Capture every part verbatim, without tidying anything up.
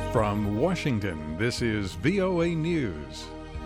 From Washington, this is V O A News.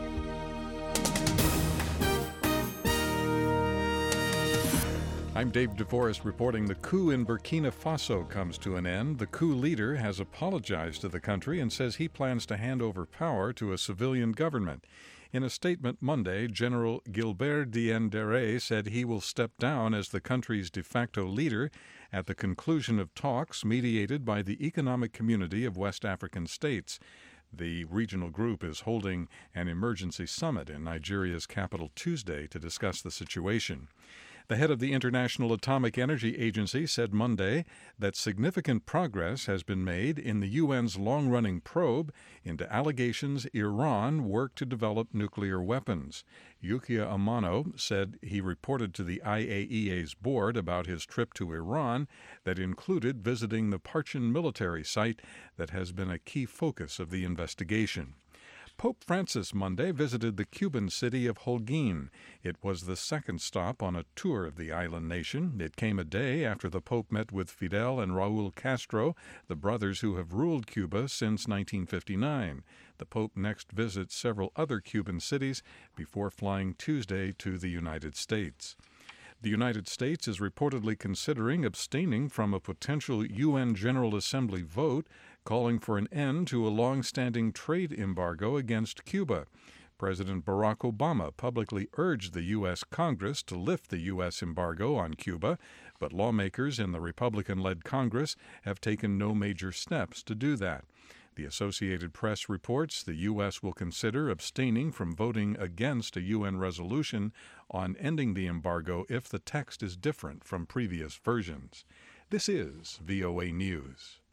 I'm Dave DeForest reporting the coup in Burkina Faso comes to an end. The coup leader has apologized to the country and says he plans to hand over power to a civilian government. In a statement Monday, General Gilbert Diendéré said he will step down as the country's de facto leader at the conclusion of talks mediated by the Economic Community of West African States. The regional group is holding an emergency summit in Nigeria's capital Tuesday to discuss the situation. The head of the International Atomic Energy Agency said Monday that significant progress has been made in the U N's long-running probe into allegations Iran worked to develop nuclear weapons. Yukiya Amano said he reported to the I A E A's board about his trip to Iran that included visiting the Parchin military site that has been a key focus of the investigation. Pope Francis Monday visited the Cuban city of Holguin. It was the second stop on a tour of the island nation. It came a day after the Pope met with Fidel and Raul Castro, the brothers who have ruled Cuba since nineteen fifty-nine. The Pope next visits several other Cuban cities before flying Tuesday to the United States. The United States is reportedly considering abstaining from a potential U N General Assembly vote calling for an end to a long-standing trade embargo against Cuba. President Barack Obama publicly urged the U S Congress to lift the U S embargo on Cuba, but lawmakers in the Republican-led Congress have taken no major steps to do that. The Associated Press reports the U S will consider abstaining from voting against a U N resolution on ending the embargo if the text is different from previous versions. This is V O A News.